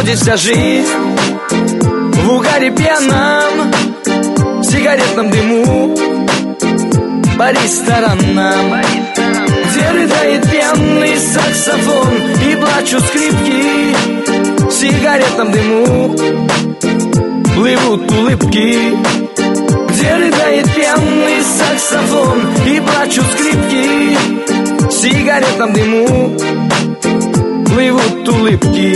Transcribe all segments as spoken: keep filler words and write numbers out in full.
проходит вся жизнь в угаре пьяном, в сигаретном дыму, по ресторанам, где рыдает пьяный саксофон и плачут скрипки. В сигаретном дыму плывут улыбки, где рыдает пьяный саксофон и плачут скрипки. В сигаретном дыму плывут улыбки.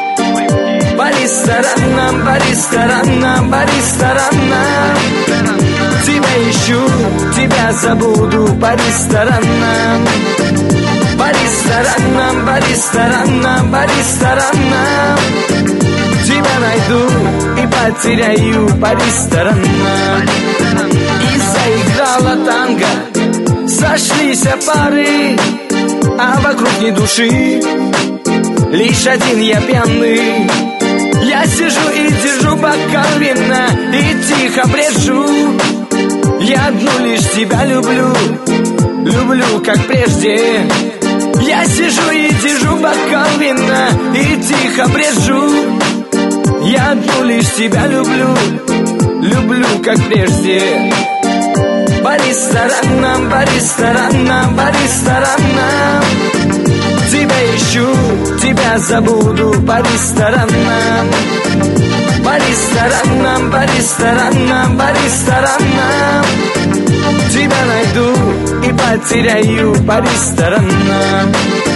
По ресторанам, по ресторанам, по ресторанам тебя ищу, тебя забуду. По ресторанам, по ресторанам, по ресторанам, по ресторанам тебя найду и потеряю. По ресторанам. И заиграла танго, сошлись пары, а вокруг ни души, лишь один я пьяный. Я сижу и держу бокал вина и тихо брежу. Я одну лишь тебя люблю, люблю как прежде. Я сижу и держу бокал вина и тихо брежу. Я одну лишь тебя люблю, люблю как прежде. По ресторанам, по ресторанам, по ресторанам тебя ищу, тебя забуду. По ресторанам, по ресторанам, по ресторанам, по ресторанам тебя найду и потеряю. По ресторанам.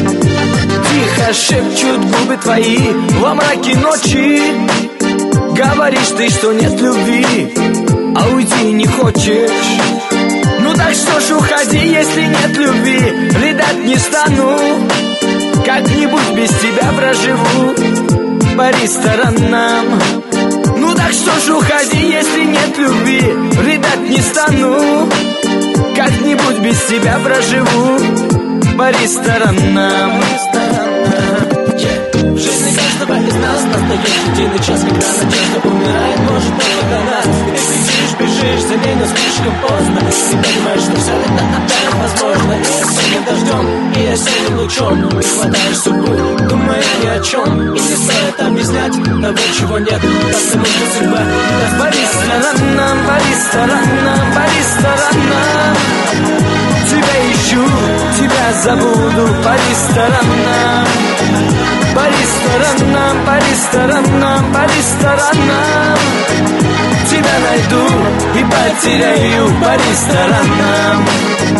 Тихо шепчут губы твои во мраке ночи. Говоришь ты, что нет любви, а уйти не хочешь. Ну так что ж, уходи, если нет любви. Рыдать не стану, как-нибудь без тебя проживу. По ресторанам. Ну так что ж, уходи, если нет любви. Рыдать не стану, как-нибудь без тебя проживу. По ресторанам. В жизни каждого из нас настает единый час, когда надежда умирает, может только нас. И ты бежишь, бежишь за ней, но слишком поздно. И понимаешь, что все это опять возможно. И осенним дождем, и осенним лучом ты хватаешь судьбу, думая ни о чем. И не стоит объяснять того, чего нет, потому что судьба даст. По ресторанам, по ресторанам, по ресторанам тебя ищу, тебя забуду. По ресторанам, по ресторанам, по ресторанам, по ресторанам тебя найду и потеряю. По ресторанам.